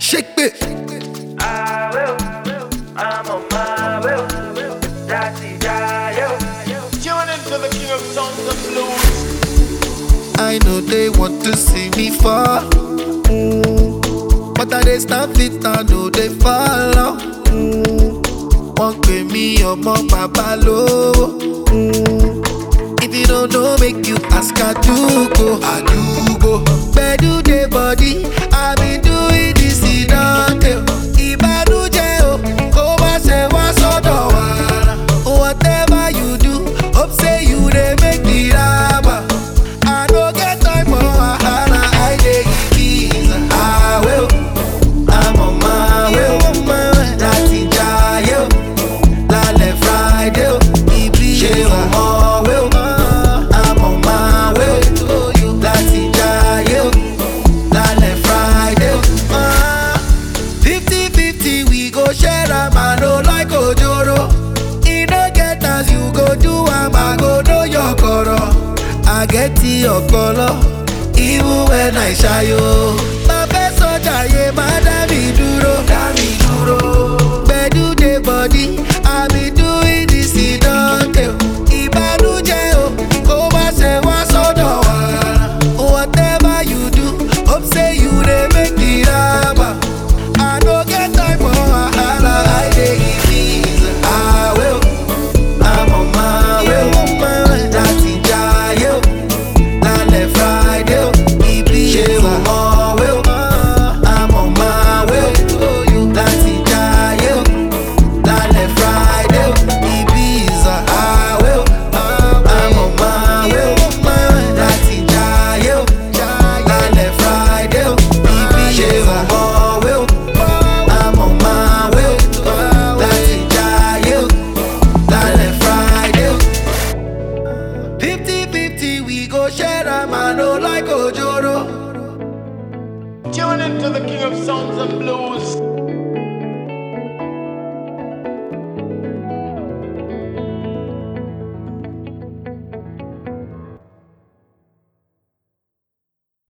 Shake it. I will, I'm on my will. That's it, I will. Tune into the king of songs and blues. I know they want to see me fall, but I dey stand fit, I know they follow. Wọ́n pè mí ọmọ bàbá lówó. If you don't know, make you ask Adugo. Gbedu dey body, I been doing this in Dante. Ìbànújẹ́ o, kó má ṣe wá sọ́dọ̀ wa. Whatever you do, hope say you dey make the raba. I no get time for wahala, I dey give visa. I will, I'm on my way. Láti jayé o, lálẹ́ Friday o, ibi ọmọ wé o. I'm on my way. Láti jayé o, lálẹ́ Friday o. 50-50 we go share am, I no like ojoro. E no get as you go do am, I go know your koro. I get your color, even when I shy yo. My best soldier, yeah, my dami duro. Gbedu dey body, I be doing this in Dante. Ìbànújẹ́ o, kó má ṣe wá sọ́dọ̀ wa. Whatever you do, hope say you dey make the raba. I no get time for wahala, I dey give visa. I will, I'm on my way. Láti jayé o, lálẹ́ Friday o, ibi ọmọ wé o. I'm on my way. Láti jayé o, lálẹ́ Friday o, Ibiza. I will, I'm on my way. Láti jayé o, lálẹ́ Friday o, ibi ọmọ wé o. I'm on my way. Láti jayé o, lálẹ́ Friday o. 50-50 we go share am, I no like ojoro. Tune into the king of songs and blues.